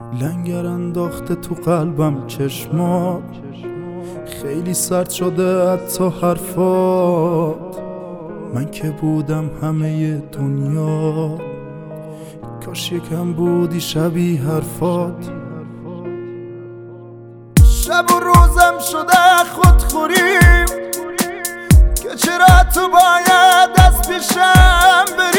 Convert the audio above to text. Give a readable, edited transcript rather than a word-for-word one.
لنگر انداخته تو قلبم چشمات، خیلی سرد شده حتی حرفات. من که بودم همه دنیا، کاش یکم بودی شبیه حرفات. شب و روزم شده خودخوریم که چرا تو باید از پیشم بری.